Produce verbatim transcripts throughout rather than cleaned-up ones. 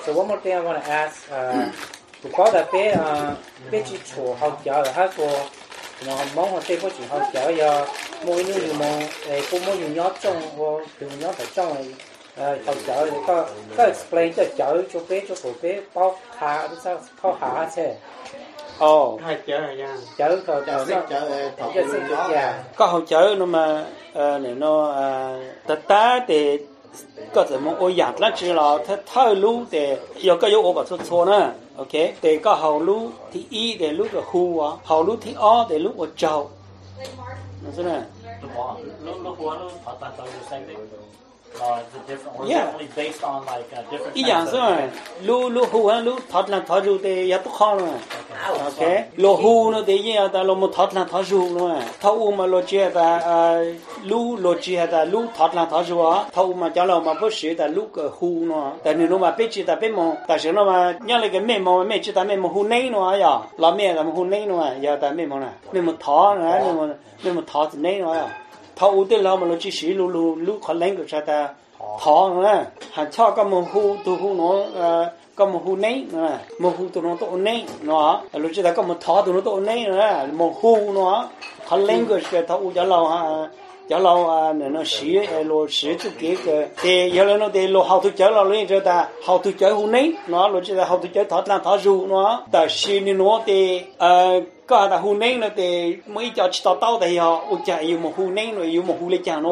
So one more thing I want to ask, uh, the call that they uh, they chỉ chủ học giáo là hát của nó mong họ tây có chỉ học giáo giờ mỗi người mong cũng mỗi người nhớ trong và từ nhớ phải trong này học giáo thì có có explain cho giáo cho bé cho cổ bé bao khá cái sao bao khá thế. Ồ, hai chợ rồi nha. Chợ thôi chợ chợ thọ chợ sinh chợ già. có hậu chợ nó mà nếu nó tất ta thì có thể mong ôi giặt lắm chỉ là thế thôi lú thì giờ có yếu bảo số số nữa, ok? Thì có hậu lú thì y thì lú cái khu á, hậu lú thì o thì lú ở trâu, nó thế này. Look, look, what I thought that you saying that uh, the different, or is Yeah. it only based on like uh, different Ý types dạng of- rồi, lú lú hù á, lú thoát là thoát ru thì ya tụ khó rồi, ok? Lú hù nó thì gì ta lú một thoát là thoát ru rồi, thoát u mà lú chia ta lú lú chia ta lú thoát là thoát ru á, thoát u mà cho là mà bớt sữa ta lú cái hù nó, tại nếu nó mà biết chỉ ta biết mò, tại sao nó mà nhớ lại cái mẹ mò mẹ chỉ ta mẹ mò hù nei nó à, là mẹ ta mò hù nei nó à, giờ ta mẹ mò nè, mẹ mò thoát nữa, mẹ mò mẹ mò thoát thì nei nó à, thoát u thì là mà lú chỉ sữa lú lú lú khó lấy cái sao ta thọ nữa, hàng cho có một khu tu khu nó có một khu nấy nữa, một khu tu nó tổ nấy nó, lúc trước ta có một thọ tu nó tổ nấy nữa, một khu nó, họ lên cái thọ u cho lâu ha, cho lâu nữa nó xí, lo xí chút kia cái, thì giờ nó thì lo hậu tu chơi lo lên cho ta hậu tu chơi khu nấy, nó lúc trước ta hậu tu chơi thọ làm thọ ru nó, ta xí nó thì có ta khu nấy nó thì mấy cho chỉ tao tao thì họ u chạy yêu một khu nấy rồi yêu một khu lấy chàng nó,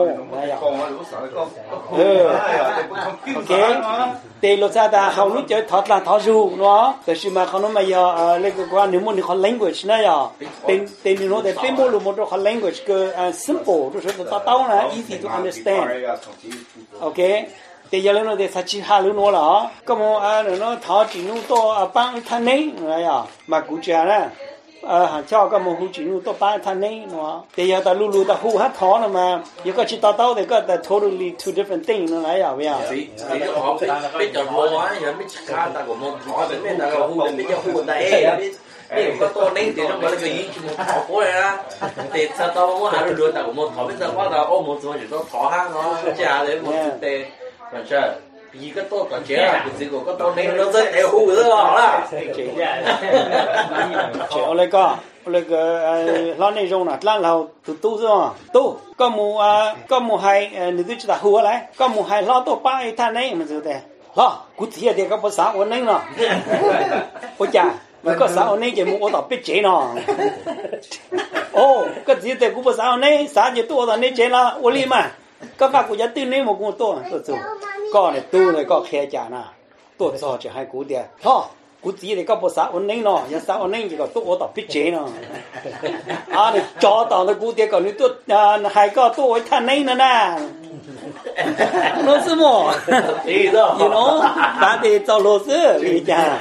ok, thì lúc sau ta hậu lúc chơi thoát là thoát ru nó,แต่是màเขาnói mà giờ lấy cái quan nếu muốn họ language này à, tên tên nó để tên bố lúc một họ language cái simple, rồi sẽ tao tao là easy to understand, ok, thì giờ nó để sát chỉ hai lúc nữa là, có một nó thoát chỉ nó to bằng thân này này à, mà cụ cha nè. ờ hàng cho có một hũ chỉ nu to ba thanh này nó thì giờ ta lu lu ta hũ hát thó nó mà giờ có chỉ tao tao thì có ta totally two different things nó này à vậy à vì vì nó họ biết biết chọn mua á giờ biết khá ta của một họ biết biết ta của hũ biết cho hũ ta ấy biết biết có to này thì nó gọi là cái gì một thỏ phố này á thì sao tao muốn hạ được ta của một thỏ biết sao quá ta ôm một số chỉ nó thỏ ha nó chả đấy một thực tế mà chơi vì cái to còn chế là cái gì của cái to này nó rất theo hũ nữa là chỉ chỉ ở đây có ở đây cái lo này rồi nè lan lâu từ tu rồi tu có một có một hai người tôi chỉ là hùa lại có một hai lo to ba thanh này mà rồi đấy lo cụ thể thì có bao sáu ở đây nè ôi chà mà có sáu ở đây chỉ một ở đó biết chế nè ô cái gì thì cũng bao sáu ở đây sáu chỉ tu ở đây chế là ở đây mà có các cụ gia tư này một con to rồi có này tu này có khe chả nè tu cho chỉ hai cụ địa ho cụ chỉ thì có bao sáu ổn định nó, giờ sáu ổn định chỉ có tu ở tập biết chế nó, à này cho tao nó cụ địa còn nếu tu hai có tu ở thanh này nữa nè, nó gì mà, you know, ta thì cho lô sư, đi chả,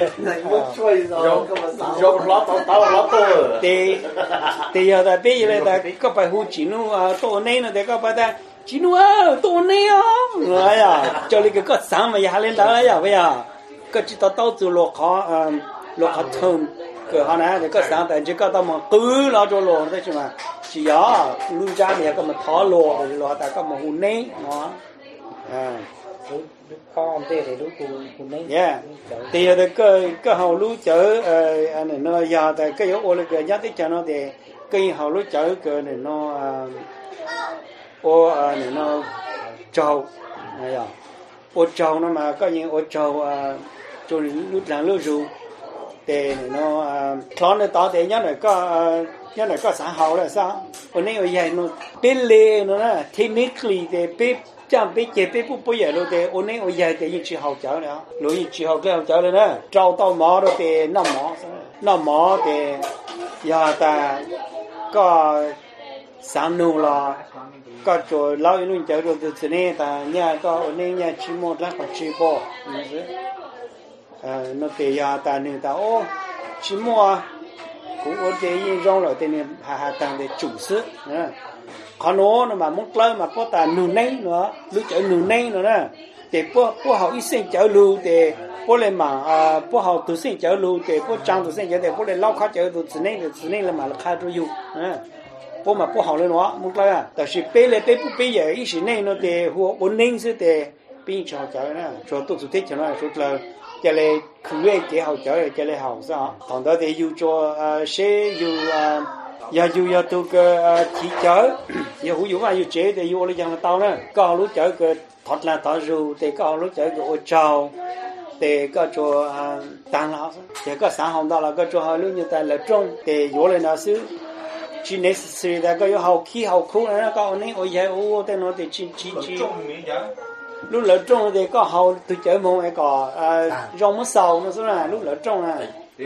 rồi lót tao tao lót tôi thì thì giờ ta bây giờ ta có phải hú chỉ nu tu này nó thì có phải ta chỉ nu à tu này à, rồi à, cho nên cái có sáng mà giờ lên đó là vậy à. cái chỉ tao tao từ lộc họ lộc họ thơm cái họ này cái sáng tại chỉ có tao mà cứ lo cho lộc đấy chứ mà chỉ có lưu ra này có mà thỏ lộc rồi lộc ta có mà hùn nấy nó à con tê thì lúc hùn nấy yeah thì cái cái cái hậu lưu chở anh này nó giờ tại cái yếu là cái giá tích cho nó thì cái hậu lưu chở cái này nó ô này nó trâu này à ô trâu nó mà có những ô trâu cho lúc làm lúc rượu thì nó khó nó to thì nhớ là có nhớ là có xã hội là sao còn nếu vậy nó bên lề nó là technically thì bên chẳng biết chế bên bút bây giờ rồi thì còn nếu vậy thì những chị học cháu nữa rồi những chị học cái học cháu nữa trâu tao mỏ rồi thì nó mỏ nó mỏ thì giờ ta có sáng nụ là có chỗ lao yên luôn cháu rồi từ này ta nhà có ở đây nhà chỉ một là có chỉ bỏ nó thì giờ ta nên ta ô chỉ mua cũng có thể yên rong rồi thì nên hà hà tăng để chủ sức nữa còn nó mà muốn lấy mà có ta nụ nấy nữa lúc chở nụ nấy nữa nè để bố bố học ít sinh chở lưu để bố lên mà bố học từ sinh chở lưu để bố trang từ sinh chở để bố lên lao khó chở từ từ này từ này là mà là khai rồi nè bố mà bố học lên nó muốn lấy àแต่是背来背不背也一时内呢的或稳定是的并且好教呢说都是对起来说了 cho nên khuya cái hậu chở cho nên hậu sao thằng đó thì yêu cho sẽ yêu giờ yêu giờ tôi cái thị chở giờ hữu dụng ai yêu chế thì yêu lấy chẳng là tao nữa có lúc chở cái thoát là thoát rượu thì có lúc chở cái ô trâu thì có cho tăng lão thì có sáng hôm đó là có cho họ lúc như tại là trong thì vô lên nó xứ chỉ necessary là có hậu khí hậu khu nó có nên ôi giờ ô tên nó thì chỉ chỉ chỉ lúc lỡ trong thì có hậu tôi chở mông ấy có rong mất sầu nó số là lúc lỡ trong à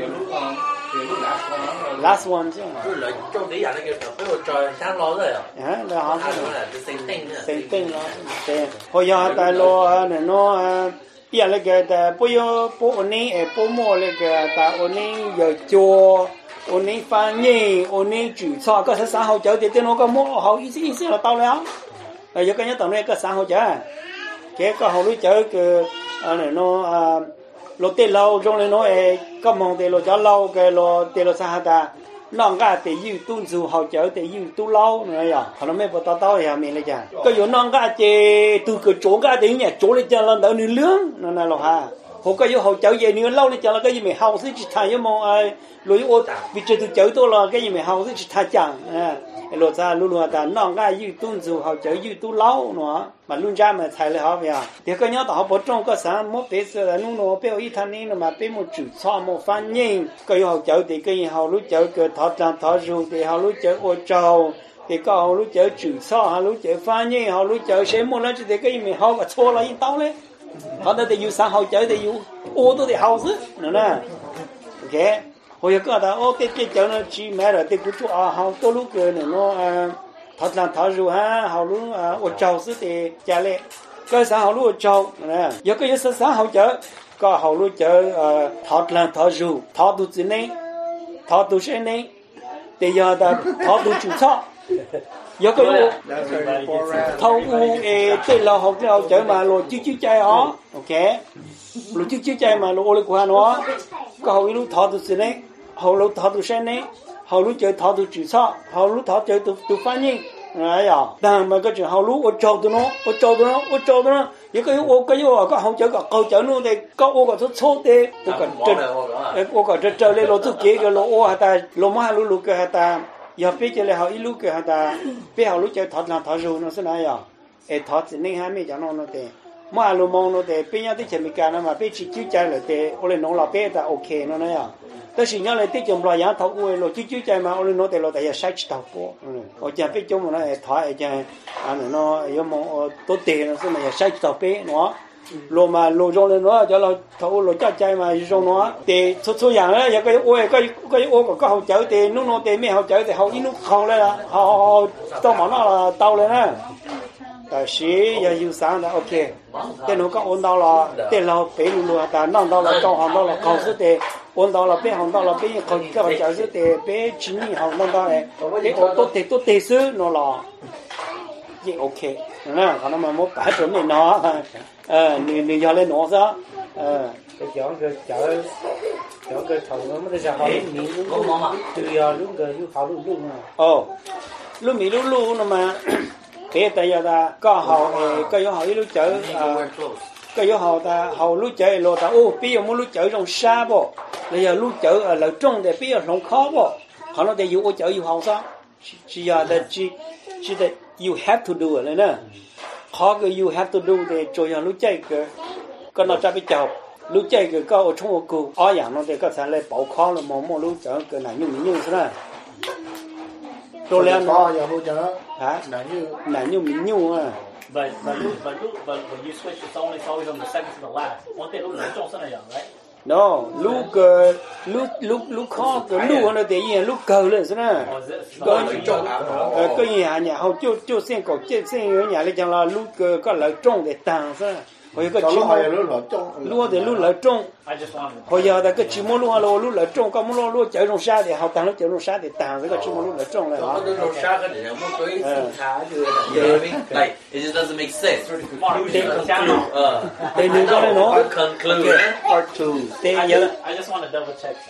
last one chứ lúc lỡ trong tí giờ nó kêu phải một trời sáng lo rồi à là họ là sinh tinh sinh tinh nó thế hồi giờ tại lo này nó bây giờ cái ta bây giờ bố anh ấy bố mua cái ta anh ấy giờ cho anh ấy pha nhẹ anh ấy煮菜個係三號酒店nó có mua hậu ý ý là taoแล้วrồi giờ cái nhớ tao này cái三號酒cái cái hậu lúc酒cái này nó lô tê lâu trong này nó có mong tê lô cho lâu cái lô tê lô sa ta nong cái tê yêu tuân dù hậu酒tê yêu tu lâu nữa ya họ nó mới bắt tao tao ya mình này chả cái yêu nong cái tê tu cái chỗ cái tê nhẹ chỗ này cho lần đầu nửa lương nó này là ha họ cái yêu hậu酒về nửa lâu này cho là cái gì mình hậu sẽ chỉ thay cho mong ai lối ô vì chơi tu chở tôi là cái gì mà hậu sẽ chỉ thay chẳng à lối ra luôn luôn ta nong cái yêu tuân dù hậu chở yêu tu lâu nữa mà luôn ra mà thay lại họ vậy thì cái nhớ tao bỏ trong cái sáng một bé sữa là luôn nó béo ít thanh niên mà bé một chữ cho một phan nhìn cái hậu chở thì cái hậu lúc chở cái thọt làm thọt rượu thì hậu lúc chở ô trâu thì có hậu lúc chở chữ cho hậu lúc chở phan nhìn hậu lúc chở xem một lần thì cái gì mà hậu mà xô là yên tao đấy họ đã thì yêu sáng hậu chở thì yêu ô tôi thì hậu chứ nữa nè ok hồi giờ có ta ô cái cái chợ nó chỉ mẹ rồi thì cứ chỗ à hậu tôi lúc cái này nó thật là thật rồi ha hậu lúc ở trâu xứ thì trả lại cái xã hậu lúc ở trâu nè giờ cái giờ xã hậu chợ có hậu lúc chợ thật là thật rồi thật tu gì này thật tu gì này thì giờ ta thật tu chủ sao giờ cái thâu u tên là hậu chợ chợ mà lo chiếu chiếu chay ó ok lo chiếu chiếu chay mà lo ô lịch qua nó có hậu lúc thật tu gì này hậu lúc thật tu gì này hậu lúc chơi thọ từ chữ sao hậu lúc thọ chơi từ từ phán nhiên này à但mà cái chuyện hậu lúc ở trâu tụi nó ở trâu tụi nó ở trâu tụi nó những cái ô cái ô cái hậu chơi cái câu chơi nó thì có ô cái số số thì tôi cần chơi ô cái chơi chơi lên lỗ tu kia cái lỗ ô hả ta lỗ má lỗ lỗ cái hả ta giờ biết chơi là hậu ít lúc cái hả ta biết hậu lúc chơi thọ là thọ rồi nó sẽ này à ê thọ thì nên hai mấy cho nó nó thì mà lỗ mong nó thì bây giờ thì chỉ mình cái nó mà biết chỉ chỉ chơi là thì ô lên nó là biết là ok nó này à但是原来这种老杨头我老舅舅在嘛，我们拿得老大也晒起头过，嗯，我讲这种嘛那台讲啊那有么我都得了是嘛也晒起头背喏，老嘛老种的喏，叫老头老家在嘛有种喏，得出出样了，有个我个个我个个好走的，弄弄的咩好走的，好一路好了啦，好好好到嘛那了到了呢。但是也有啥的 OK， 电脑刚按到了，电脑背路路但弄到了，刚好到了，考试的按到了，边行到了，边考个个教室的边今年行弄到嘞，你我都得都得手弄了，也 OK， 嗯，可能嘛冇摆准备拿，呃，你你要来拿啥，呃， cái chọn cái chợ chọn cái thằng nó mới ra hỏi miếng từ giờ lúc cái lúc họ lúc lúc mà ồ lúc miếng lúc lúc mà cái tại giờ ta có hậu cái giờ hậu lúc chở cái giờ hậu ta hậu lúc chở lô ta ô bây giờ muốn lúc chở trong xa bộ bây giờ lúc chở ở lợn trong thì bây giờ không khó bộ họ nói để yêu chở yêu hậu sao chỉ giờ là chỉ chỉ là you have to do rồi nè khó cái you have to do thì cho giờ lúc chạy cái cái nó cho bị chọc lúc chạy cái có ở trong ô cụ ở dạng nó thì có thể là bảo khó là mò mò lúc chở cái này nhung nhung thế này rồi lên nó giờ hỗ trợ hả là như là nhung mình nhung à But but but but when you switch it's only always from the second to the last. One thing lúc lớn trong sân này right? no lúc lúc lúc lúc khó cái lúc nó để gì lúc cầu lên thế này cái cái nhà nhà họ cho cho xem cổ trên xem ở nhà lấy chẳng là lúc có lợi trong để tàng thế hồi cái chỉ mua lúc thì lúc lợi trong hồi giờ là cái chỉ mua lúc là lúc lợi trong có mua lúc chở trong xa thì họ tàng lúc chở trong xa thì tàng cái chỉ mua lúc lợi trong này đó trong xa cái để mua cái sinh thái chưa like it just doesn't make sense để nếu cho nó conclude part two I just want to double check